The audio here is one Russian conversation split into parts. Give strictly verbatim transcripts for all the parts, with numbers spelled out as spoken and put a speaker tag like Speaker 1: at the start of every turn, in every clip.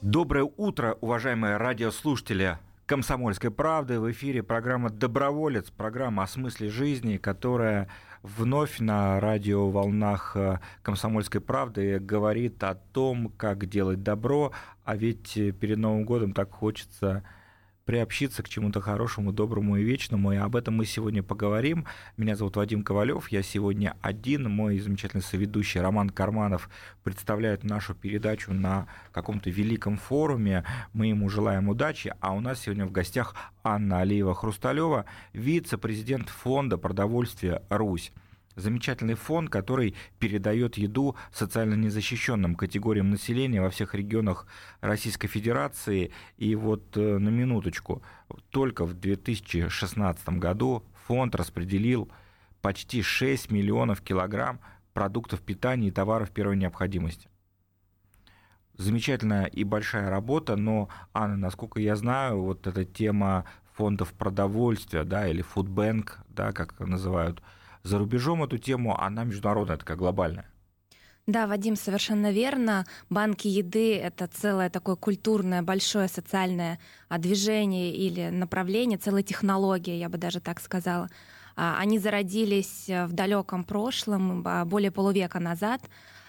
Speaker 1: Доброе утро, уважаемые радиослушатели «Комсомольской правды». В эфире программа «Доброволец», программа о смысле жизни, которая вновь на радиоволнах «Комсомольской правды» говорит о том, как делать добро, а ведь перед Новым годом так хочется приобщиться к чему-то хорошему, доброму и вечному, и об этом мы сегодня поговорим. Меня зовут Вадим Ковалев, я сегодня один, мой замечательный соведущий Роман Карманов представляет нашу передачу на каком-то великом форуме, мы ему желаем удачи, а у нас сегодня в гостях Анна Алиева-Хрусталева, вице-президент фонда продовольствия «Русь». Замечательный фонд, который передает еду социально незащищенным категориям населения во всех регионах Российской Федерации. И вот на минуточку, только в две тысячи шестнадцатом году фонд распределил почти шесть миллионов килограмм продуктов питания и товаров первой необходимости. Замечательная и большая работа, но, Анна, насколько я знаю, вот эта тема фондов продовольствия, да, или фудбэнк, да, как называют за рубежом эту тему, она международная, такая глобальная.
Speaker 2: Да, Вадим, совершенно верно. Банки еды – это целое такое культурное, большое социальное движение или направление, целая технология, я бы даже так сказала. Они зародились в далеком прошлом, более полувека назад.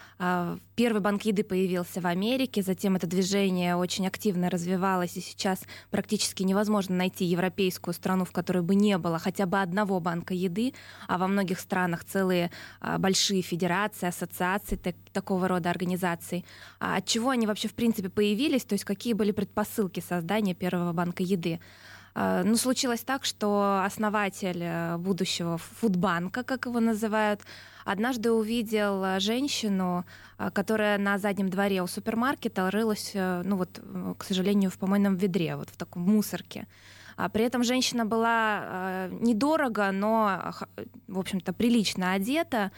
Speaker 2: Первый банк еды появился в Америке, затем это движение очень активно развивалось, и сейчас практически невозможно найти европейскую страну, в которой бы не было хотя бы одного банка еды, а во многих странах целые большие федерации, ассоциации так, такого рода организаций. От чего они вообще в принципе появились, то есть какие были предпосылки создания первого банка еды? Ну, случилось так, что основатель будущего фудбанка, как его называют, однажды увидел женщину, которая на заднем дворе у супермаркета рылась, ну вот, к сожалению, в помойном ведре, вот в таком мусорке. При этом женщина была недорого, но, в общем-то, прилично одета.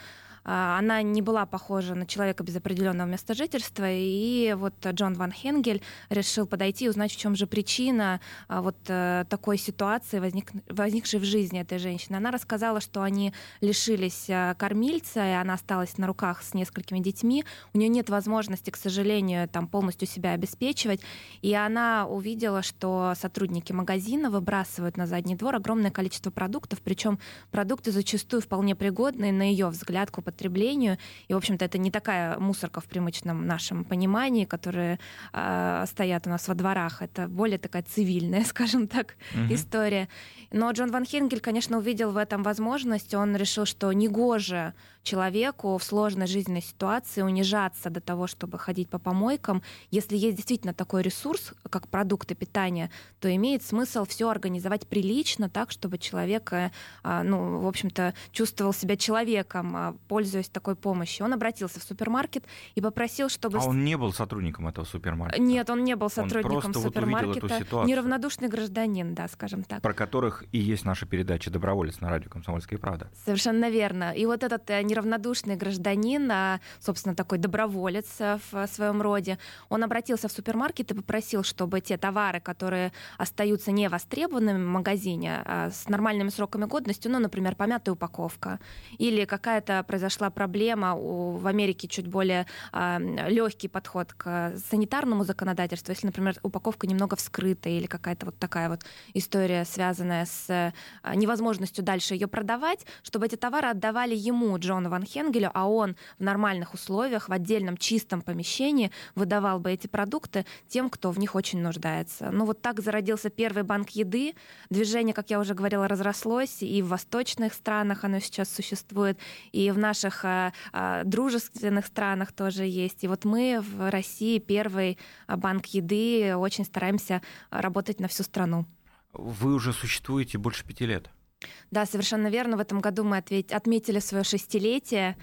Speaker 2: Она не была похожа на человека без определенного места жительства, и вот Джон Ван Хенгель решил подойти и узнать, в чем же причина вот такой ситуации, возник, возникшей в жизни этой женщины. Она рассказала, что они лишились кормильца, и она осталась на руках с несколькими детьми. У нее нет возможности, к сожалению, там полностью себя обеспечивать, и она увидела, что сотрудники магазина выбрасывают на задний двор огромное количество продуктов, причем продукты зачастую вполне пригодные, на ее взгляд, к потреблению. И, в общем-то, это не такая мусорка в привычном нашем понимании, которые э, стоят у нас во дворах. Это более такая цивильная, скажем так, угу. история. Но Джон Ван Хенгель, конечно, увидел в этом возможность. Он решил, что негоже человеку в сложной жизненной ситуации унижаться до того, чтобы ходить по помойкам. Если есть действительно такой ресурс, как продукты питания, то имеет смысл все организовать прилично, так, чтобы человек, э, ну, в общем-то, чувствовал себя человеком, пользуясь такой помощью. Он обратился в супермаркет и попросил, чтобы...
Speaker 1: А он не был сотрудником этого супермаркета?
Speaker 2: Нет, он не был сотрудником
Speaker 1: он просто
Speaker 2: супермаркета.
Speaker 1: Вот увидел эту ситуацию.
Speaker 2: Неравнодушный гражданин, да, скажем так.
Speaker 1: Про которых и есть наша передача «Доброволец» на радио «Комсомольская правда».
Speaker 2: Совершенно верно. И вот этот неравнодушный гражданин, собственно, такой доброволец в своем роде, он обратился в супермаркет и попросил, чтобы те товары, которые остаются невостребованными в магазине, с нормальными сроками годности, ну, например, помятая упаковка, или какая-то произошла проблема, у, в Америке чуть более э, легкий подход к санитарному законодательству, если, например, упаковка немного вскрыта или какая-то вот такая вот история, связанная с э, невозможностью дальше ее продавать, чтобы эти товары отдавали ему, Джону Ван Хенгелю, а он в нормальных условиях, в отдельном чистом помещении выдавал бы эти продукты тем, кто в них очень нуждается. Ну вот так зародился первый банк еды. Движение, как я уже говорила, разрослось, и в восточных странах оно сейчас существует, и в наших наших а, а, дружественных странах тоже есть. И вот мы в России первый банк еды, очень стараемся работать на всю страну.
Speaker 1: Вы уже существуете больше пяти лет.
Speaker 2: Да, совершенно верно. В этом году мы отметили свое шестилетие.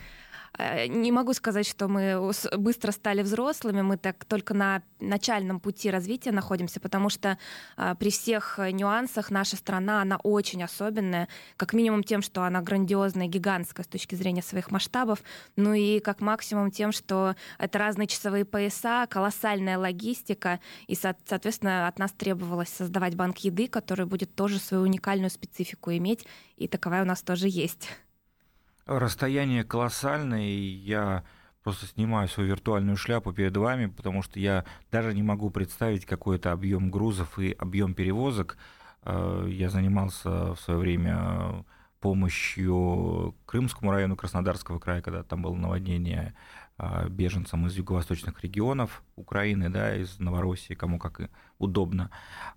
Speaker 2: Не могу сказать, что мы быстро стали взрослыми, мы так только на начальном пути развития находимся, потому что при всех нюансах наша страна, она очень особенная, как минимум тем, что она грандиозная, гигантская с точки зрения своих масштабов, ну и как максимум тем, что это разные часовые пояса, колоссальная логистика, и, соответственно, от нас требовалось создавать банк еды, который будет тоже свою уникальную специфику иметь, и таковая у нас тоже есть.
Speaker 1: Расстояние колоссальное, и я просто снимаю свою виртуальную шляпу перед вами, потому что я даже не могу представить какой-то объем грузов и объем перевозок. Я занимался в свое время помощью Крымскому району Краснодарского края, когда там было наводнение, беженцам из юго-восточных регионов Украины, да, из Новороссии, кому как и удобно.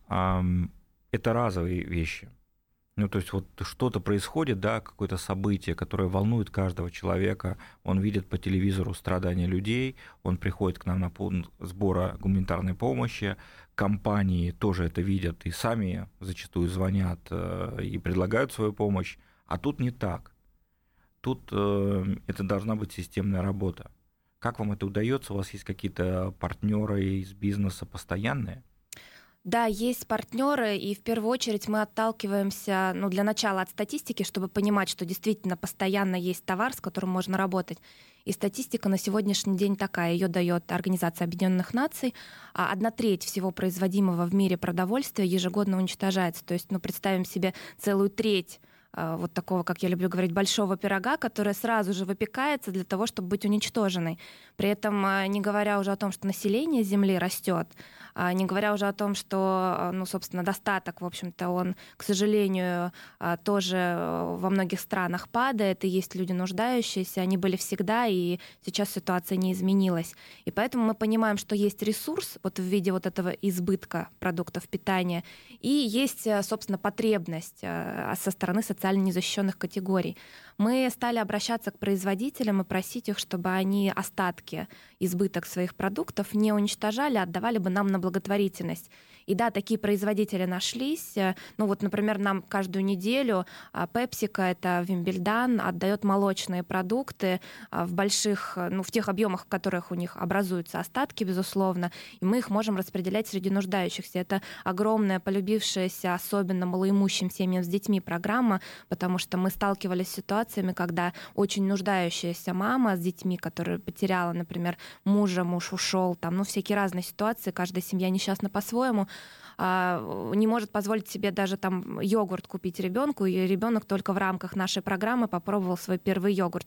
Speaker 1: Это разовые вещи. Ну, то есть вот что-то происходит, да, какое-то событие, которое волнует каждого человека, он видит по телевизору страдания людей, он приходит к нам на пункт сбора гуманитарной помощи, компании тоже это видят и сами зачастую звонят и предлагают свою помощь, а тут не так. Тут это должна быть системная работа. Как вам это удается? У вас есть какие-то партнеры из бизнеса постоянные?
Speaker 2: Да, есть партнеры, и в первую очередь мы отталкиваемся, ну, для начала от статистики, чтобы понимать, что действительно постоянно есть товар, с которым можно работать. И статистика на сегодняшний день такая, ее дает Организация Объединенных Наций. А одна треть всего производимого в мире продовольствия ежегодно уничтожается. То есть, ну, представим себе целую треть вот такого, как я люблю говорить, большого пирога, которая сразу же выпекается для того, чтобы быть уничтоженной. При этом не говоря уже о том, что население Земли растет, не говоря уже о том, что, ну, собственно, достаток, в общем-то, он, к сожалению, тоже во многих странах падает, и есть люди нуждающиеся, они были всегда, и сейчас ситуация не изменилась. И поэтому мы понимаем, что есть ресурс вот в виде вот этого избытка продуктов питания, и есть, собственно, потребность со стороны социальных социально незащищенных категорий. Мы стали обращаться к производителям и просить их, чтобы они остатки, избыток своих продуктов не уничтожали, а отдавали бы нам на благотворительность. И да, такие производители нашлись. Ну вот, например, нам каждую неделю PepsiCo, это Вимбельдан, отдает молочные продукты в больших, ну, в тех объемах, в которых у них образуются остатки, безусловно, и мы их можем распределять среди нуждающихся. Это огромная, полюбившаяся особенно малоимущим семьям с детьми программа, потому что мы сталкивались с ситуациями, когда очень нуждающаяся мама с детьми, которая потеряла, например, мужа, муж ушел, там, ну, всякие разные ситуации, каждая семья несчастна по-своему, не может позволить себе даже там йогурт купить ребенку, и ребенок только в рамках нашей программы попробовал свой первый йогурт.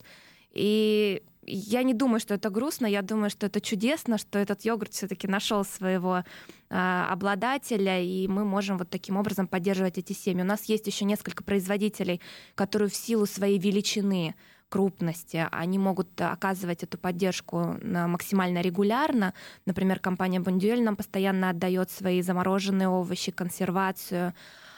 Speaker 2: И я не думаю, что это грустно, я думаю, что это чудесно, что этот йогурт все-таки нашел своего а, обладателя, и мы можем вот таким образом поддерживать эти семьи. У нас есть еще несколько производителей, которые в силу своей величины, крупности, они могут оказывать эту поддержку максимально регулярно. Например, компания Бондюэль нам постоянно отдает свои замороженные овощи, консервацию.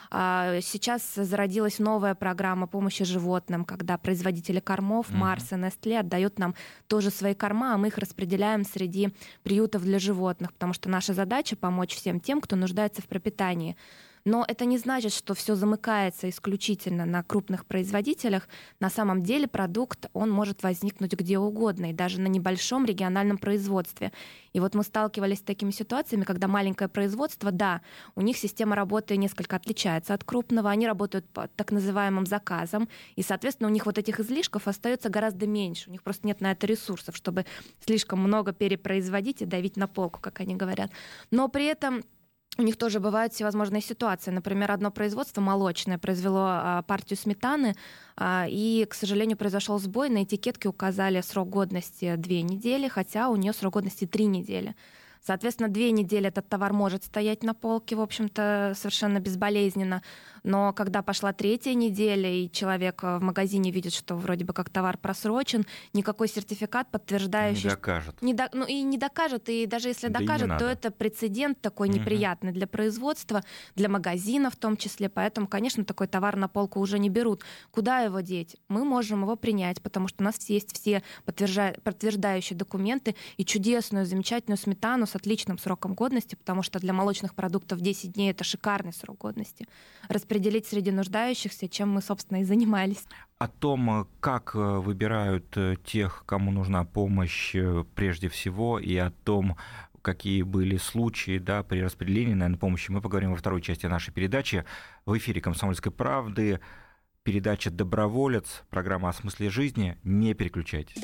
Speaker 2: Сейчас зародилась новая программа помощи животным, когда производители кормов, Марс и Nestlé, отдают нам тоже свои корма, а мы их распределяем среди приютов для животных, потому что наша задача — помочь всем тем, кто нуждается в пропитании. Но это не значит, что все замыкается исключительно на крупных производителях. На самом деле продукт, он может возникнуть где угодно, и даже на небольшом региональном производстве. И вот мы сталкивались с такими ситуациями, когда маленькое производство, да, у них система работы несколько отличается от крупного, они работают по так называемым заказам, и, соответственно, у них вот этих излишков остается гораздо меньше. У них просто нет на это ресурсов, чтобы слишком много перепроизводить и давить на полку, как они говорят. Но при этом у них тоже бывают всевозможные ситуации. Например, одно производство молочное произвело а, партию сметаны, а, и, к сожалению, произошел сбой. На этикетке указали срок годности две недели, хотя у нее срок годности три недели. Соответственно, две недели этот товар может стоять на полке, в общем-то, совершенно безболезненно. Но когда пошла третья неделя, и человек в магазине видит, что вроде бы как товар просрочен, никакой сертификат, подтверждающий...
Speaker 1: Не докажет.
Speaker 2: Не до... Ну и не докажет, и даже если
Speaker 1: да
Speaker 2: докажет, то это прецедент такой угу. неприятный для производства, для магазина в том числе. Поэтому, конечно, такой товар на полку уже не берут. Куда его деть? Мы можем его принять, потому что у нас есть все подтвержда... подтверждающие документы и чудесную, замечательную сметану с отличным сроком годности, потому что для молочных продуктов десять дней — это шикарный срок годности. Распределить среди нуждающихся, чем мы, собственно, и занимались.
Speaker 1: О том, как выбирают тех, кому нужна помощь прежде всего, и о том, какие были случаи, да, при распределении, наверное, помощи, мы поговорим во второй части нашей передачи. В эфире «Комсомольской правды» передача «Доброволец», программа о смысле жизни. Не переключайтесь.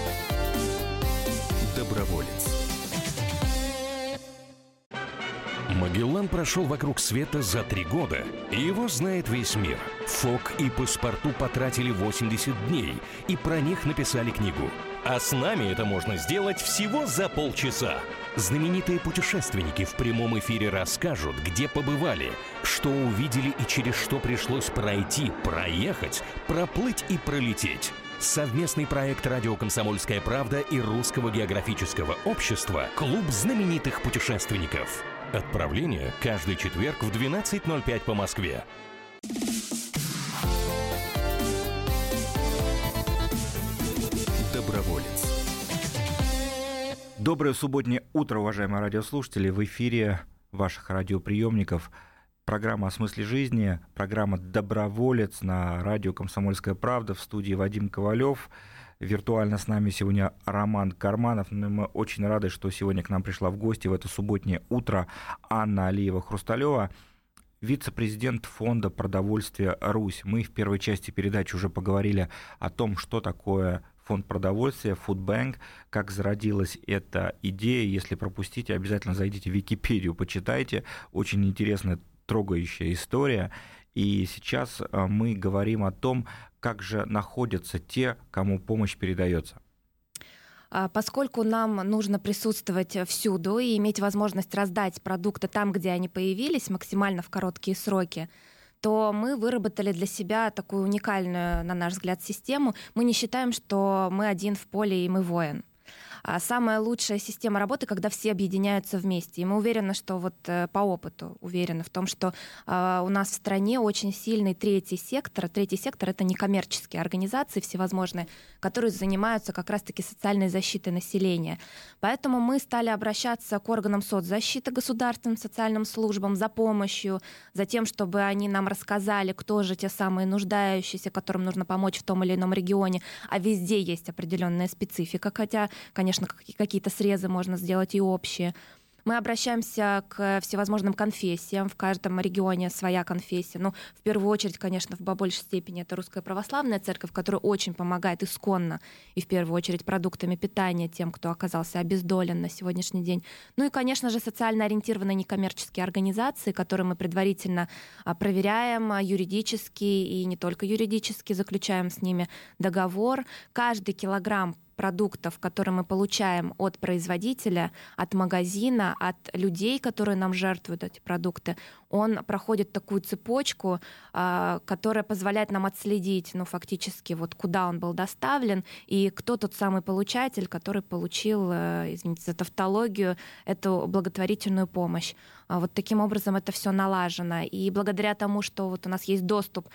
Speaker 3: Доброволец. Магеллан прошел вокруг света за три года, и его знает весь мир. Фок и Паспарту потратили восемьдесят дней, и про них написали книгу. А с нами это можно сделать всего за полчаса. Знаменитые путешественники в прямом эфире расскажут, где побывали, что увидели и через что пришлось пройти, проехать, проплыть и пролететь. Совместный проект «Радио Комсомольская правда» и Русского географического общества «Клуб знаменитых путешественников». Отправление каждый четверг в двенадцать ноль пять по Москве.
Speaker 1: Доброволец. Доброе субботнее утро, уважаемые радиослушатели. В эфире ваших радиоприемников программа «О смысле жизни», программа «Доброволец» на радио «Комсомольская правда». В студии Вадим Ковалев. Виртуально с нами сегодня Роман Карманов. Мы очень рады, что сегодня к нам пришла в гости в это субботнее утро Анна Алиева-Хрусталева, вице-президент фонда продовольствия «Русь». Мы в первой части передачи уже поговорили о том, что такое фонд продовольствия, Food Bank, как зародилась эта идея. Если пропустите, обязательно зайдите в Википедию, почитайте. Очень интересная, трогающая история. И сейчас мы говорим о том, как же находятся те, кому помощь передается.
Speaker 2: Поскольку нам нужно присутствовать всюду и иметь возможность раздать продукты там, где они появились, максимально в короткие сроки, то мы выработали для себя такую уникальную, на наш взгляд, систему. Мы не считаем, что мы один в поле и мы воин. А самая лучшая система работы, когда все объединяются вместе. И мы уверены, что вот по опыту уверены в том, что э, у нас в стране очень сильный третий сектор. Третий сектор — это некоммерческие организации всевозможные, которые занимаются как раз-таки социальной защитой населения. Поэтому мы стали обращаться к органам соцзащиты, государственным социальным службам за помощью, за тем, чтобы они нам рассказали, кто же те самые нуждающиеся, которым нужно помочь в том или ином регионе. А везде есть определенная специфика, хотя, конечно, какие-то срезы можно сделать и общие. Мы обращаемся к всевозможным конфессиям. В каждом регионе своя конфессия. Ну, в первую очередь, конечно, в большей степени это Русская Православная Церковь, которая очень помогает исконно и в первую очередь продуктами питания тем, кто оказался обездолен на сегодняшний день. Ну и, конечно же, социально ориентированные некоммерческие организации, которые мы предварительно проверяем юридически и не только юридически, заключаем с ними договор. Каждый килограмм продуктов, которые мы получаем от производителя, от магазина, от людей, которые нам жертвуют эти продукты, он проходит такую цепочку, которая позволяет нам отследить, ну, фактически, вот куда он был доставлен и кто тот самый получатель, который получил, извините за тавтологию, эту благотворительную помощь. Вот таким образом это все налажено. И благодаря тому, что вот у нас есть доступ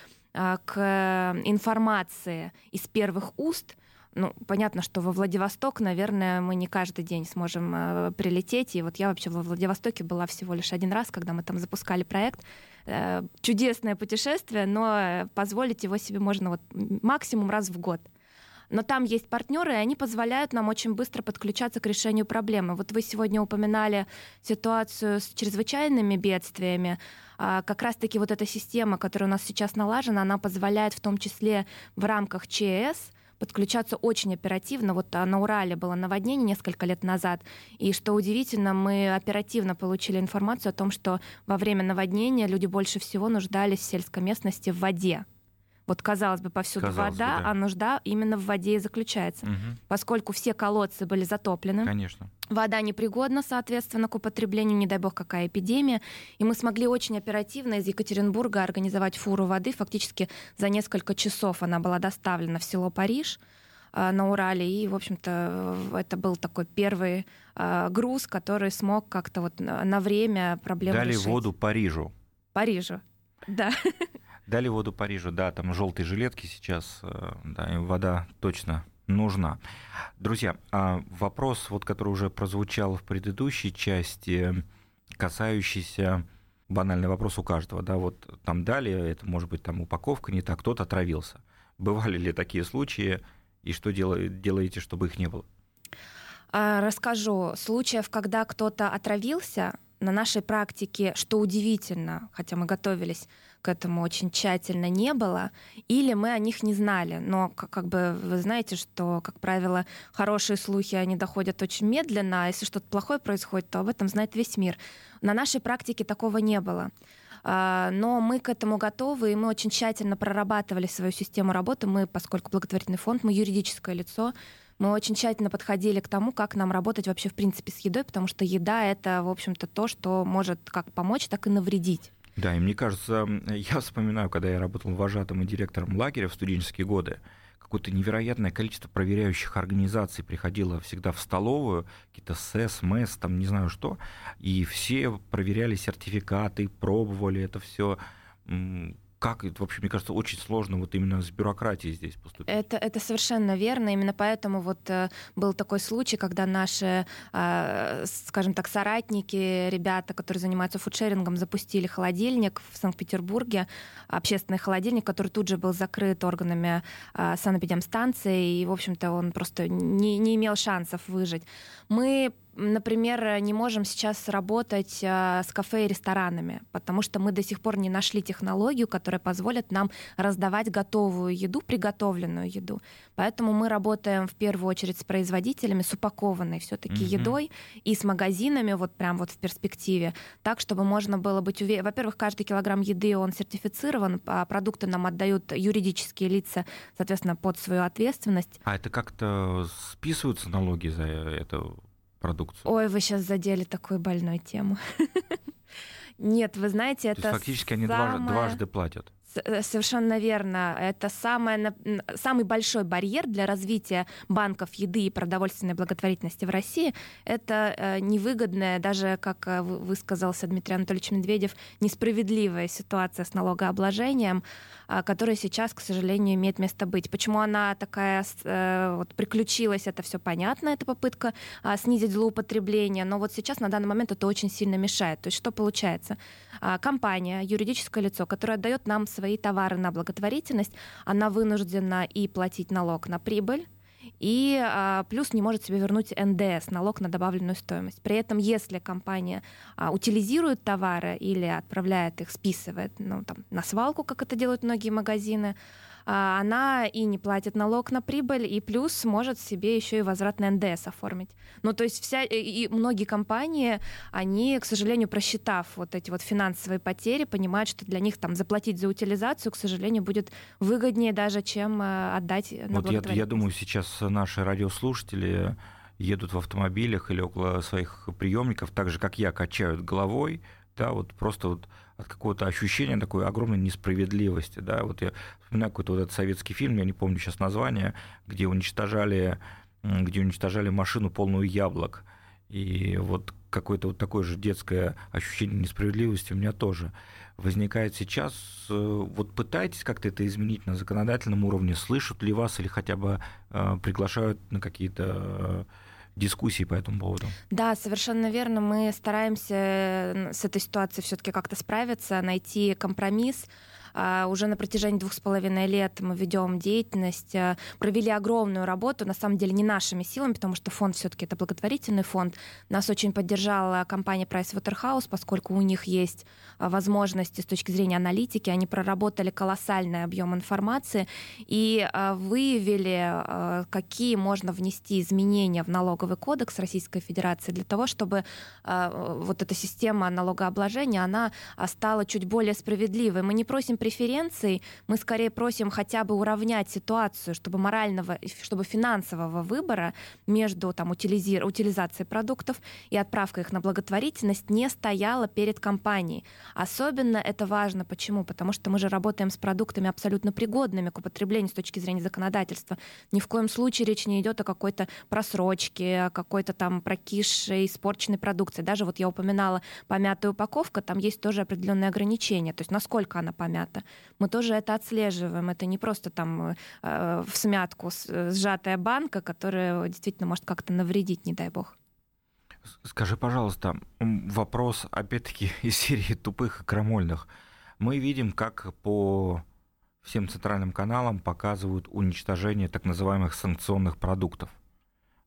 Speaker 2: к информации из первых уст, ну, понятно, что во Владивосток, наверное, мы не каждый день сможем э, прилететь. И вот я вообще во Владивостоке была всего лишь один раз, когда мы там запускали проект. Э, чудесное путешествие, но позволить его себе можно вот максимум раз в год. Но там есть партнеры, и они позволяют нам очень быстро подключаться к решению проблемы. Вот вы сегодня упоминали ситуацию с чрезвычайными бедствиями. А как раз-таки вот эта система, которая у нас сейчас налажена, она позволяет в том числе в рамках ЧС подключаться очень оперативно. Вот на Урале было наводнение несколько лет назад, и, что удивительно, мы оперативно получили информацию о том, что во время наводнения люди больше всего нуждались в сельской местности в воде. Вот, казалось бы, повсюду
Speaker 1: казалось
Speaker 2: вода,
Speaker 1: бы, да.
Speaker 2: А нужда именно в воде и заключается.
Speaker 1: Угу.
Speaker 2: Поскольку все колодцы были затоплены,
Speaker 1: конечно,
Speaker 2: вода непригодна, соответственно, к употреблению, не дай бог, какая эпидемия. И мы смогли очень оперативно из Екатеринбурга организовать фуру воды. Фактически за несколько часов она была доставлена в село Париж на Урале. И, в общем-то, это был такой первый груз, который смог как-то вот на время проблему
Speaker 1: Дали
Speaker 2: решить.
Speaker 1: Дали воду Парижу.
Speaker 2: Парижу, да.
Speaker 1: Дали воду Парижу, да, там желтые жилетки сейчас, да, и вода точно нужна. Друзья, вопрос, вот, который уже прозвучал в предыдущей части, касающийся, банальный вопрос у каждого, да, вот там дали, это может быть там упаковка не так, кто-то отравился. Бывали ли такие случаи, и что делаете, чтобы их не было?
Speaker 2: Расскажу. Случаев, когда кто-то отравился, на нашей практике, что удивительно, хотя мы готовились к этому очень тщательно не было, или мы о них не знали. Но как, как бы вы знаете, что, как правило, хорошие слухи, они доходят очень медленно, а если что-то плохое происходит, то об этом знает весь мир. На нашей практике такого не было. Но мы к этому готовы, и мы очень тщательно прорабатывали свою систему работы. Мы, поскольку благотворительный фонд, мы юридическое лицо, мы очень тщательно подходили к тому, как нам работать вообще в принципе с едой, потому что еда — это, в общем-то, то, что может как помочь, так и навредить.
Speaker 1: Да, и мне кажется, я вспоминаю, когда я работал вожатым и директором лагеря в студенческие годы, какое-то невероятное количество проверяющих организаций приходило всегда в столовую, какие-то СЭС, МЭС, там не знаю что, и все проверяли сертификаты, пробовали это все. Как это вообще, мне кажется, очень сложно вот именно с бюрократией здесь поступить.
Speaker 2: Это, это совершенно верно. Именно поэтому вот э, был такой случай, когда наши, э, скажем так, соратники, ребята, которые занимаются фудшерингом, запустили холодильник в Санкт-Петербурге, общественный холодильник, который тут же был закрыт органами э, санэпидемстанции, и, в общем-то, он просто не, не имел шансов выжить. Мы например, не можем сейчас работать э, с кафе и ресторанами, потому что мы до сих пор не нашли технологию, которая позволит нам раздавать готовую еду, приготовленную еду. Поэтому мы работаем в первую очередь с производителями, с упакованной все-таки mm-hmm. едой и с магазинами, вот прям вот в перспективе, так, чтобы можно было быть уверен. Во-первых, каждый килограмм еды, он сертифицирован, а продукты нам отдают юридические лица, соответственно, под свою ответственность.
Speaker 1: А это как-то списываются налоги за это? Продукцию.
Speaker 2: Ой, вы сейчас задели такую больную тему. Нет, вы знаете, это...
Speaker 1: То есть фактически они самое... дважды платят.
Speaker 2: Совершенно верно. Это самое, самый большой барьер для развития банков еды и продовольственной благотворительности в России. Это невыгодная, даже, как высказался Дмитрий Анатольевич Медведев, несправедливая ситуация с налогообложением, которая сейчас, к сожалению, имеет место быть. Почему она такая вот, приключилась, это все понятно, это попытка снизить злоупотребление, но вот сейчас на данный момент это очень сильно мешает. То есть что получается? Компания, юридическое лицо, которое отдает нам свои товары на благотворительность, она вынуждена и платить налог на прибыль, и а, плюс не может себе вернуть эн дэ эс, налог на добавленную стоимость. При этом, если компания а, утилизирует товары или отправляет их, списывает ну, там, на свалку, как это делают многие магазины, а, она и не платит налог на прибыль, и плюс может себе еще и возврат на эн дэ эс оформить. Ну, то есть вся, и многие компании, они, к сожалению, просчитав вот эти вот финансовые потери, понимают, что для них там заплатить за утилизацию, к сожалению, будет выгоднее даже, чем отдать на
Speaker 1: вот
Speaker 2: благотворительность.
Speaker 1: Я, я думаю, сейчас наши радиослушатели едут в автомобилях или около своих приемников, так же, как я, качают головой, да, вот просто вот от какого-то ощущения такой огромной несправедливости, да, вот я вспоминаю какой-то вот этот советский фильм, я не помню сейчас название, где уничтожали, где уничтожали машину, полную яблок, и вот какое-то вот такое же детское ощущение несправедливости у меня тоже возникает сейчас. Вот пытаетесь как-то это изменить на законодательном уровне, слышат ли вас или хотя бы приглашают на какие-то дискуссии по этому поводу?
Speaker 2: Да, совершенно верно. Мы стараемся с этой ситуацией все-таки как-то справиться, найти компромисс. Уже на протяжении двух с половиной лет мы ведем деятельность, провели огромную работу, на самом деле не нашими силами, потому что фонд все-таки это благотворительный фонд. Нас очень поддержала компания PricewaterhouseCoopers, поскольку у них есть возможности с точки зрения аналитики, они проработали колоссальный объем информации и выявили, какие можно внести изменения в налоговый кодекс Российской Федерации для того, чтобы вот эта система налогообложения, она стала чуть более справедливой. Мы не просим преференций, мы скорее просим хотя бы уравнять ситуацию, чтобы морального, чтобы финансового выбора между там, утилизи... утилизацией продуктов и отправкой их на благотворительность не стояло перед компанией. Особенно это важно. Почему? Потому что мы же работаем с продуктами абсолютно пригодными к употреблению с точки зрения законодательства. Ни в коем случае речь не идет о какой-то просрочке, о какой-то там прокисшей, испорченной продукции. Даже вот я упоминала помятая упаковка, там есть тоже определенные ограничения, то есть насколько она помята. Мы тоже это отслеживаем. Это не просто там э, в смятку сжатая банка, которая действительно может как-то навредить, не дай бог.
Speaker 1: Скажи, пожалуйста, вопрос, опять-таки, из серии тупых и крамольных. Мы видим, как по всем центральным каналам показывают уничтожение так называемых санкционных продуктов.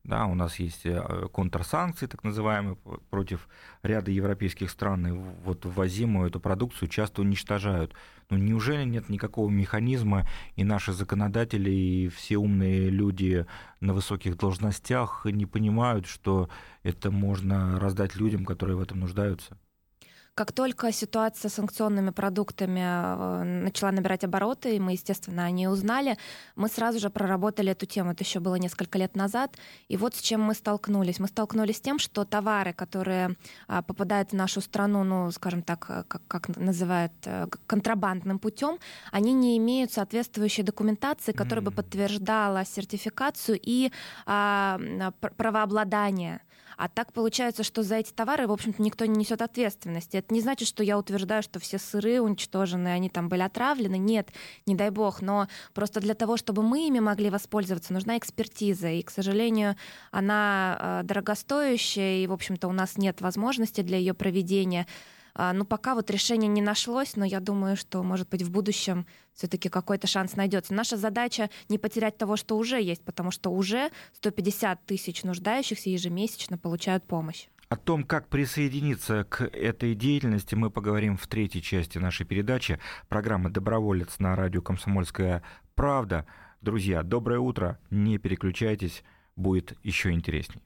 Speaker 1: Да, у нас есть контрсанкции, так называемые, против ряда европейских стран, и вот ввозимую эту продукцию часто уничтожают. Но неужели нет никакого механизма, и наши законодатели, и все умные люди на высоких должностях не понимают, что это можно раздать людям, которые в этом нуждаются?
Speaker 2: Как только ситуация с санкционными продуктами начала набирать обороты, и мы, естественно, о ней узнали, мы сразу же проработали эту тему. Это еще было несколько лет назад. И вот с чем мы столкнулись. Мы столкнулись с тем, что товары, которые попадают в нашу страну, ну, скажем так, как, как называют, контрабандным путем, они не имеют соответствующей документации, которая mm-hmm. бы подтверждала сертификацию и а, правообладание. А так получается, что за эти товары, в общем-то, никто не несет ответственности. Это не значит, что я утверждаю, что все сыры уничтожены, они там были отравлены. Нет, не дай бог. Но просто для того, чтобы мы ими могли воспользоваться, нужна экспертиза. И, к сожалению, она дорогостоящая, и, в общем-то, у нас нет возможности для ее проведения. Ну, пока вот решение не нашлось, но я думаю, что, может быть, в будущем все-таки какой-то шанс найдется. Наша задача не потерять того, что уже есть, потому что уже сто пятьдесят тысяч нуждающихся ежемесячно получают помощь.
Speaker 1: О том, как присоединиться к этой деятельности, мы поговорим в третьей части нашей передачи. Программа «Доброволец» на радио «Комсомольская правда». Друзья, доброе утро, не переключайтесь, будет еще интересней.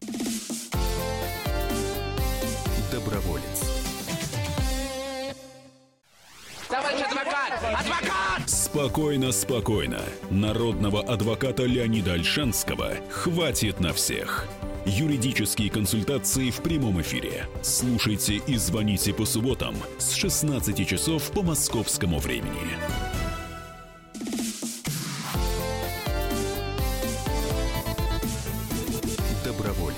Speaker 3: Доброволец.
Speaker 4: Товарищ адвокат! Адвокат!
Speaker 5: Спокойно, спокойно. Народного адвоката Леонида Ольшанского хватит на всех. Юридические консультации в прямом эфире. Слушайте и звоните по субботам с шестнадцати часов по московскому времени.
Speaker 3: Доброволец.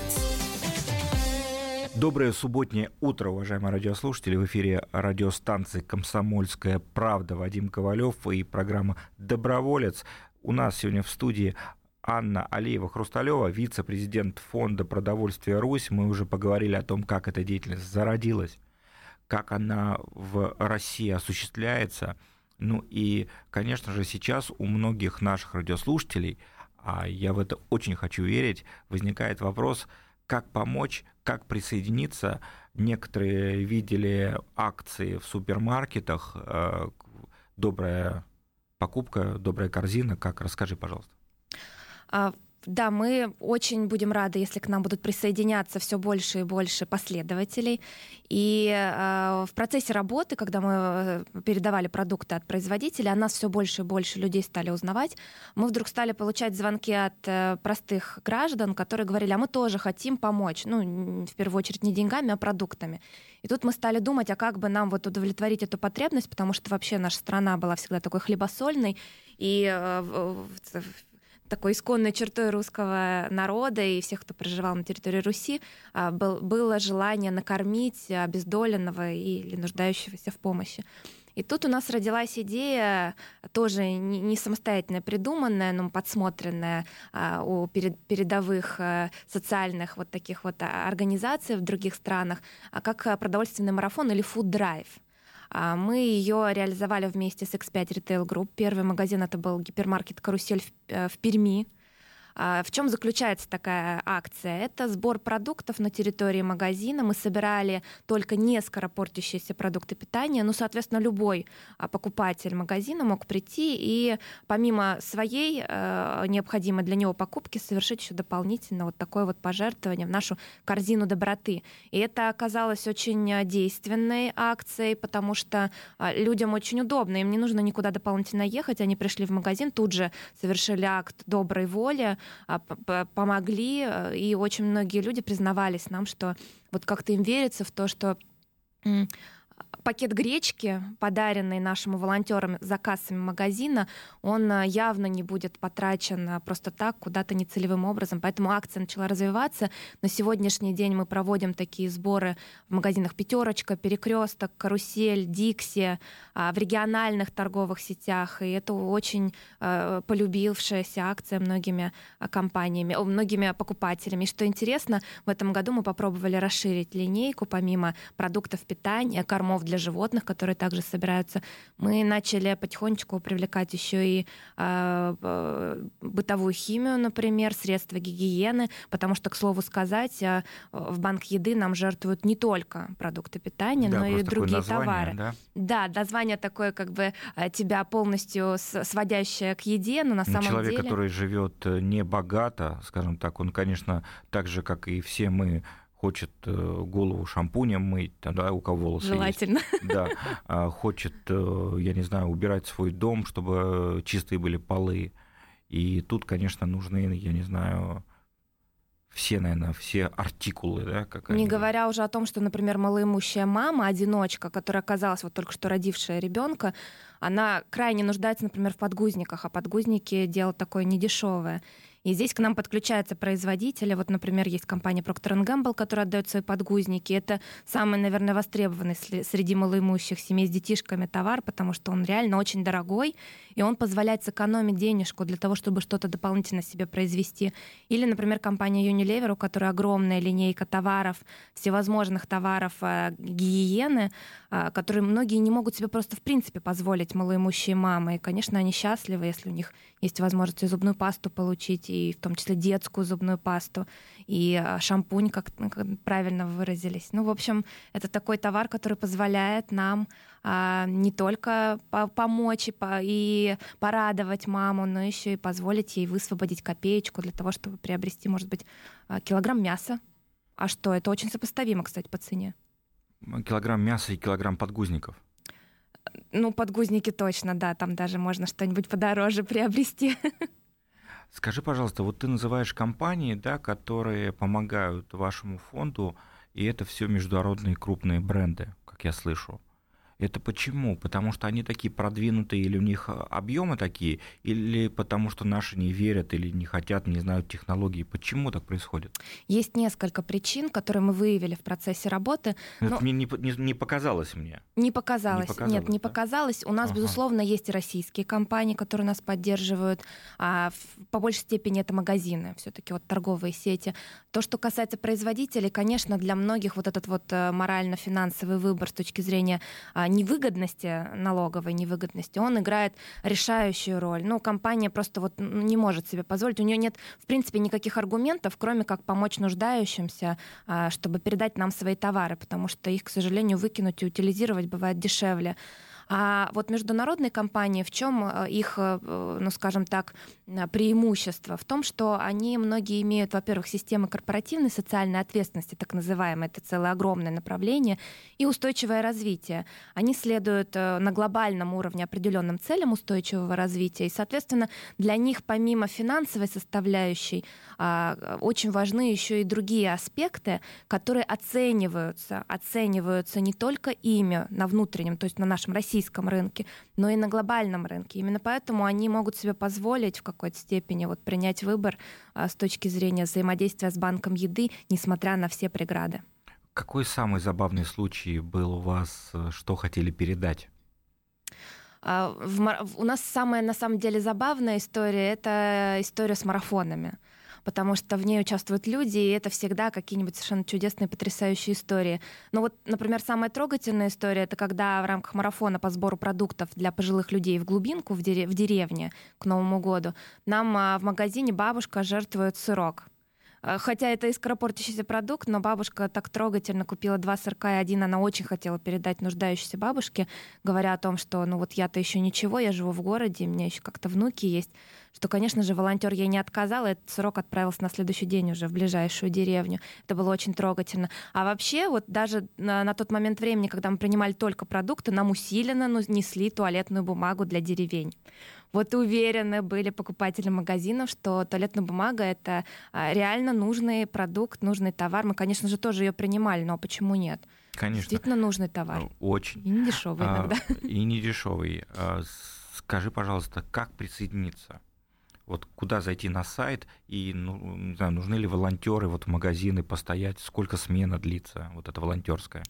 Speaker 1: Доброе субботнее утро, уважаемые радиослушатели. В эфире радиостанции «Комсомольская правда». Вадим Ковалев и программа «Доброволец». У нас сегодня в студии Анна Алиева-Хрусталева, вице-президент Фонда продовольствия «Русь». Мы уже поговорили о том, как эта деятельность зародилась, как она в России осуществляется. Ну и, конечно же, сейчас у многих наших радиослушателей, а я в это очень хочу верить, возникает вопрос, как помочь, как присоединиться. Некоторые видели акции в супермаркетах. Добрая покупка, добрая корзина. Как? Расскажи, пожалуйста.
Speaker 2: Да, мы очень будем рады, если к нам будут присоединяться все больше и больше последователей. И э, в процессе работы, когда мы передавали продукты от производителя, о нас все больше и больше людей стали узнавать. Мы вдруг стали получать звонки от э, простых граждан, которые говорили, а мы тоже хотим помочь. Ну, в первую очередь не деньгами, а продуктами. И тут мы стали думать, а как бы нам вот удовлетворить эту потребность, потому что вообще наша страна была всегда такой хлебосольной. И э, такой исконной чертой русского народа и всех, кто проживал на территории Руси, было желание накормить обездоленного или нуждающегося в помощи. И тут у нас родилась идея, тоже не самостоятельно придуманная, но подсмотренная у передовых социальных вот таких вот организаций в других странах, как продовольственный марафон или фуд-драйв. Мы ее реализовали вместе с икс пять Retail Group. Первый магазин — это был гипермаркет «Карусель» в Перми. В чем заключается такая акция? Это сбор продуктов на территории магазина. Мы собирали только не скоропортящиеся продукты питания. Ну, соответственно, любой покупатель магазина мог прийти и помимо своей э, необходимой для него покупки совершить еще дополнительно вот такое вот пожертвование в нашу корзину доброты. И это оказалось очень действенной акцией, потому что людям очень удобно. Им не нужно никуда дополнительно ехать. Они пришли в магазин, тут же совершили акт доброй воли, помогли, и очень многие люди признавались нам, что вот как-то им верится в то, что пакет гречки, подаренный нашим волонтерам за кассами магазина, он явно не будет потрачен просто так, куда-то нецелевым образом. Поэтому акция начала развиваться. На сегодняшний день мы проводим такие сборы в магазинах «Пятерочка», «Перекресток», «Карусель», «Дикси», в региональных торговых сетях. И это очень полюбившаяся акция многими компаниями, многими покупателями. И что интересно, в этом году мы попробовали расширить линейку. Помимо продуктов питания, кормов кормов для животных, которые также собираются. Мы начали потихонечку привлекать еще и э, бытовую химию, например, средства гигиены, потому что, к слову сказать, в банк еды нам жертвуют не только продукты питания, да, но и другие название, товары. Да? да, название такое, как бы тебя полностью сводящее к еде, но на самом
Speaker 1: Человек,
Speaker 2: деле...
Speaker 1: Человек, который живет не богато, скажем так, он, конечно, так же, как и все мы, хочет голову шампунем мыть, да, у кого волосы
Speaker 2: Желательно.
Speaker 1: есть. Да, хочет, я не знаю, убирать свой дом, чтобы чистые были полы. И тут, конечно, нужны, я не знаю, все, наверное, все артикулы. Да, как
Speaker 2: не
Speaker 1: они...
Speaker 2: говоря уже о том, что, например, малоимущая мама, одиночка, которая оказалась вот только что родившая ребенка, она крайне нуждается, например, в подгузниках, а подгузники — дело такое недешевое. И здесь к нам подключаются производители. Вот, например, есть компания Procter энд Gamble, которая отдает свои подгузники. Это самый, наверное, востребованный среди малоимущих семей с детишками товар, потому что он реально очень дорогой, и он позволяет сэкономить денежку для того, чтобы что-то дополнительно себе произвести. Или, например, компания Unilever, у которой огромная линейка товаров, всевозможных товаров э, гигиены, э, которые многие не могут себе просто в принципе позволить, малоимущие мамы. И, конечно, они счастливы, если у них есть возможность и зубную пасту получить, и в том числе детскую зубную пасту, и шампунь, как, как правильно выразились. Ну, в общем, это такой товар, который позволяет нам а, не только по- помочь и, по- и порадовать маму, но еще и позволить ей высвободить копеечку для того, чтобы приобрести, может быть, килограмм мяса. А что? Это очень сопоставимо, кстати, по цене.
Speaker 1: Килограмм мяса и килограмм подгузников.
Speaker 2: Ну, подгузники точно, да, там даже можно что-нибудь подороже приобрести.
Speaker 1: Скажи, пожалуйста, вот ты называешь компании, да, которые помогают вашему фонду, и это все международные крупные бренды, как я слышу. Это почему? Потому что они такие продвинутые, или у них объемы такие, или потому что наши не верят или не хотят, не знают технологии? Почему так происходит?
Speaker 2: Есть несколько причин, которые мы выявили в процессе работы.
Speaker 1: Это но... не, не, не показалось мне.
Speaker 2: Не показалось.
Speaker 1: Не показалось.
Speaker 2: Нет, не да? показалось. У нас, ага. безусловно, есть и российские компании, которые нас поддерживают. А в, по большей степени это магазины, все-таки вот торговые сети. То, что касается производителей, конечно, для многих вот этот вот морально-финансовый выбор с точки зрения невыгодности, налоговой невыгодности, он играет решающую роль. Ну, компания просто вот не может себе позволить. У нее нет, в принципе, никаких аргументов, кроме как помочь нуждающимся, чтобы передать нам свои товары, потому что их, к сожалению, выкинуть и утилизировать бывает дешевле. А вот международные компании, в чем их, ну, скажем так, преимущество? В том, что они многие имеют, во-первых, системы корпоративной социальной ответственности, так называемые, это целое огромное направление, и устойчивое развитие. Они следуют на глобальном уровне определенным целям устойчивого развития, и, соответственно, для них помимо финансовой составляющей очень важны еще и другие аспекты, которые оцениваются, оцениваются не только ими на внутреннем, то есть на нашем российском рынке, но и на глобальном рынке. Именно поэтому они могут себе позволить в какой-то степени вот принять выбор а, с точки зрения взаимодействия с банком еды, несмотря на все преграды.
Speaker 1: Какой самый забавный случай был у вас, что хотели передать?
Speaker 2: А, в, у нас самая, на самом деле, забавная история — это история с марафонами, потому что в ней участвуют люди, и это всегда какие-нибудь совершенно чудесные, потрясающие истории. Но вот, например, самая трогательная история — это когда в рамках марафона по сбору продуктов для пожилых людей в глубинку, в, дерев- в деревне к Новому году, нам а, в магазине бабушка жертвует сырок. Хотя это и скоропортящийся продукт, но бабушка так трогательно купила два сырка, и один она очень хотела передать нуждающейся бабушке, говоря о том, что ну вот я-то еще ничего, я живу в городе, у меня еще как-то внуки есть, что, конечно же, волонтер ей не отказал, и этот сырок отправился на следующий день уже в ближайшую деревню. Это было очень трогательно. А вообще, вот даже на, на тот момент времени, когда мы принимали только продукты, нам усиленно ну, несли туалетную бумагу для деревень. Вот уверены были покупатели магазинов, что туалетная бумага — это реально нужный продукт, нужный товар. Мы, конечно же, тоже ее принимали, но почему нет?
Speaker 1: Конечно.
Speaker 2: Действительно нужный товар.
Speaker 1: Очень.
Speaker 2: И не дешевый
Speaker 1: а,
Speaker 2: иногда.
Speaker 1: И не дешевый. Скажи, пожалуйста, как присоединиться? Вот куда зайти на сайт, и ну, не знаю, нужны ли волонтеры вот в магазины постоять, сколько смена длится, вот эта волонтерская?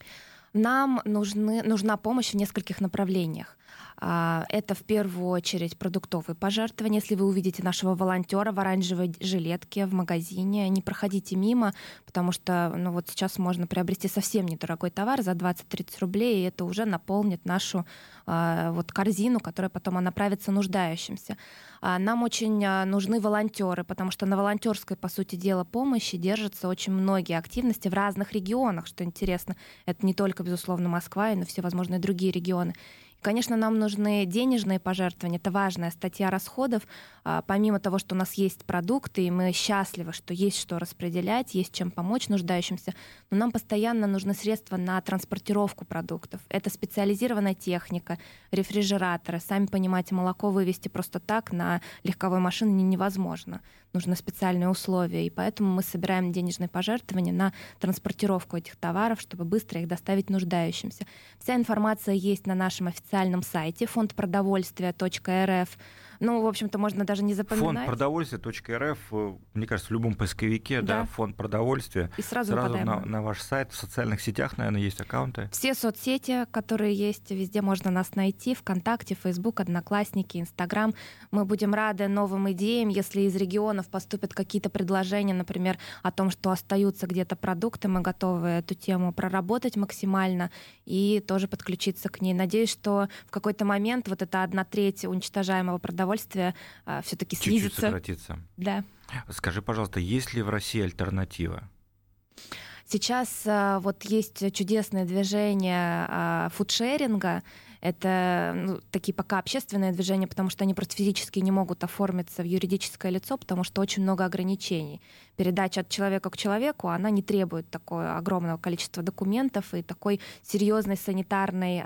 Speaker 2: Нам нужны, нужна помощь в нескольких направлениях. Это в первую очередь продуктовые пожертвования. Если вы увидите нашего волонтера в оранжевой жилетке в магазине, не проходите мимо, потому что ну, вот сейчас можно приобрести совсем недорогой товар за двадцать-тридцать рублей, и это уже наполнит нашу вот, корзину, которая потом направится нуждающимся. Нам очень нужны волонтеры, потому что на волонтерской, по сути дела, помощи держатся очень многие активности в разных регионах, что интересно. Это не только, безусловно, Москва, но и всевозможные другие регионы. Конечно, нам нужны денежные пожертвования. Это важная статья расходов. Помимо того, что у нас есть продукты, и мы счастливы, что есть что распределять, есть чем помочь нуждающимся, но нам постоянно нужны средства на транспортировку продуктов. Это специализированная техника, рефрижераторы. Сами понимаете, молоко вывезти просто так на легковой машине невозможно. Нужны специальные условия, и поэтому мы собираем денежные пожертвования на транспортировку этих товаров, чтобы быстро их доставить нуждающимся. Вся информация есть на нашем официальном сайте фонд продовольствия точка эр эф. Ну, в общем-то, можно даже не запоминать.
Speaker 1: фонд продовольствия точка эр эф, мне кажется, в любом поисковике, да, да фонд продовольствия.
Speaker 2: И сразу,
Speaker 1: сразу на, на ваш сайт, в социальных сетях, наверное, есть аккаунты.
Speaker 2: Все соцсети, которые есть, везде можно нас найти. ВКонтакте, Фейсбук, Одноклассники, Инстаграм. Мы будем рады новым идеям, если из регионов поступят какие-то предложения, например, о том, что остаются где-то продукты, мы готовы эту тему проработать максимально и тоже подключиться к ней. Надеюсь, что в какой-то момент вот эта одна треть уничтожаемого продовольствия а, все-таки снизится.
Speaker 1: Чуть-чуть сократится.
Speaker 2: Да.
Speaker 1: Скажи, пожалуйста, есть ли в России альтернатива?
Speaker 2: Сейчас а, вот есть чудесное движение а, фудшеринга. Это ну, такие пока общественные движения, потому что они просто физически не могут оформиться в юридическое лицо, потому что очень много ограничений. Передача от человека к человеку, она не требует такого огромного количества документов и такой серьезной санитарной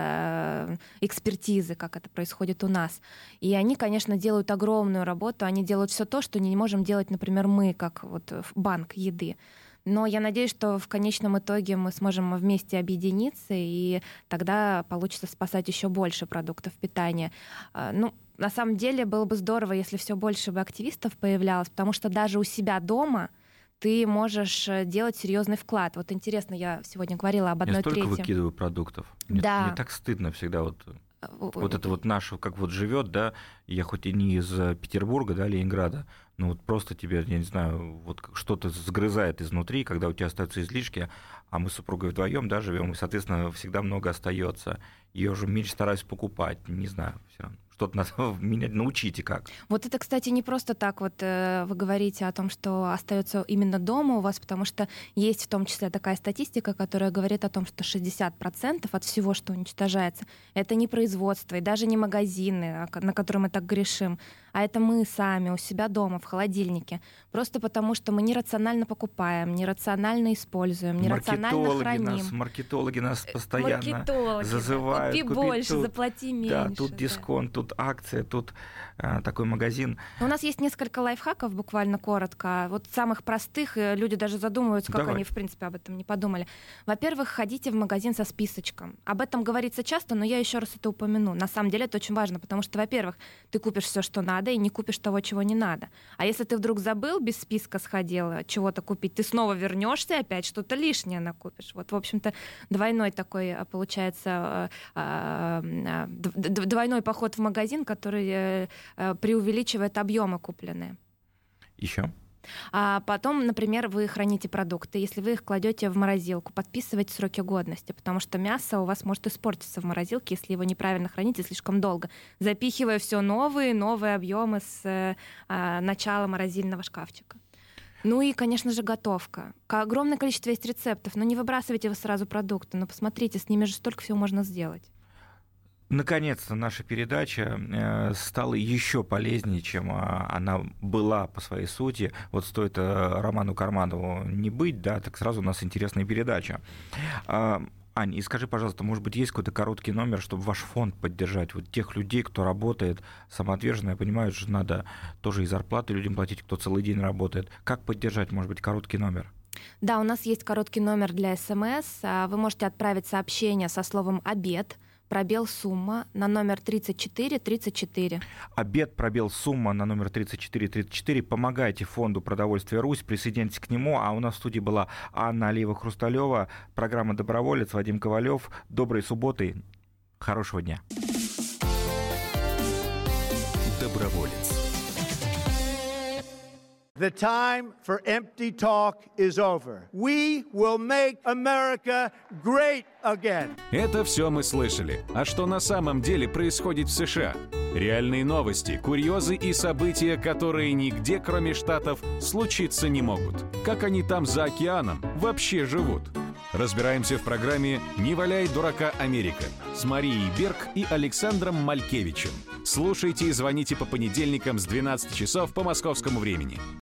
Speaker 2: а, экспертизы, как это происходит у нас. И они, конечно, делают огромную работу. Они делают все то, что не можем делать, например, мы, как вот банк еды. Но я надеюсь, что в конечном итоге мы сможем вместе объединиться, и тогда получится спасать еще больше продуктов питания. Ну, на самом деле было бы здорово, если все больше бы активистов появлялось, потому что даже у себя дома ты можешь делать серьезный вклад. Вот интересно, я сегодня говорила об одной трети.
Speaker 1: Я столько выкидываю продуктов. Мне,
Speaker 2: да.
Speaker 1: мне так стыдно всегда вот. Вот это вот наше, как вот живет, да, я хоть и не из Петербурга, да, Ленинграда, но вот просто тебе, я не знаю, вот что-то сгрызает изнутри, когда у тебя остаются излишки, а мы с супругой вдвоем, да, живем, и, соответственно, всегда много остается. Я уже меньше стараюсь покупать, не знаю, все равно. Что-то надо меня научите как.
Speaker 2: Вот это, кстати, не просто так вот э, вы говорите о том, что остается именно дома у вас, потому что есть в том числе такая статистика, которая говорит о том, что шестьдесят процентов от всего, что уничтожается, это не производство и даже не магазины, на которые мы так грешим, а это мы сами у себя дома в холодильнике. Просто потому, что мы нерационально покупаем, нерационально используем, нерационально храним.
Speaker 1: Нас, маркетологи нас постоянно
Speaker 2: маркетологи,
Speaker 1: зазывают.
Speaker 2: Купи, купи больше, тут, заплати меньше.
Speaker 1: Да, тут
Speaker 2: да.
Speaker 1: дисконт, тут акция, тут а, такой магазин.
Speaker 2: У нас есть несколько лайфхаков, буквально коротко. Вот самых простых, люди даже задумываются, как
Speaker 1: Давай.
Speaker 2: они, в принципе, об этом не подумали. Во-первых, ходите в магазин со списочком. Об этом говорится часто, но я еще раз это упомяну. На самом деле это очень важно, потому что, во-первых, ты купишь все, что надо, и не купишь того, чего не надо. А если ты вдруг забыл, без списка сходил чего-то купить, ты снова вернешься и опять что-то лишнее накупишь. Вот, в общем-то, двойной такой, получается, двойной поход в магазин, который преувеличивает объемы купленные.
Speaker 1: Еще?
Speaker 2: А потом, например, вы храните продукты. Если вы их кладете в морозилку, подписывайте сроки годности, потому что мясо у вас может испортиться в морозилке, если его неправильно храните слишком долго, запихивая все новые, новые объемы с а, начала морозильного шкафчика. Ну и, конечно же, готовка. Огромное количество есть рецептов, но не выбрасывайте вы сразу продукты, но посмотрите, с ними же столько всего можно сделать.
Speaker 1: Наконец-то наша передача стала еще полезнее, чем она была по своей сути. Вот стоит Роману Карманову не быть, да, так сразу у нас интересная передача. Ань, и скажи, пожалуйста, может быть, есть какой-то короткий номер, чтобы ваш фонд поддержать вот тех людей, кто работает самоотверженно? Я понимаю, что надо тоже и зарплаты людям платить, кто целый день работает. Как поддержать, может быть, короткий номер?
Speaker 2: Да, у нас есть короткий номер для СМС. Вы можете отправить сообщение со словом «обед», пробел сумма на номер тридцать четыре тридцать четыре.
Speaker 1: Обед, пробел сумма на номер тридцать четыре тридцать четыре. Помогайте фонду продовольствия «Русь», присоединяйтесь к нему. А у нас в студии была Анна Алиева-Хрусталева, программа «Доброволец», Вадим Ковалев. Доброй субботы, хорошего дня.
Speaker 3: Доброволец.
Speaker 6: The time for empty talk is over. We will make America great again.
Speaker 7: Это все мы слышали. А что на самом деле происходит в США? Реальные новости, курьезы и события, которые нигде, кроме Штатов, случиться не могут. Как они там за океаном вообще живут? Разбираемся в программе «Не валяй дурака, Америка» с Марией Берг и Александром Малькевичем. Слушайте и звоните по понедельникам с двенадцати часов по московскому времени.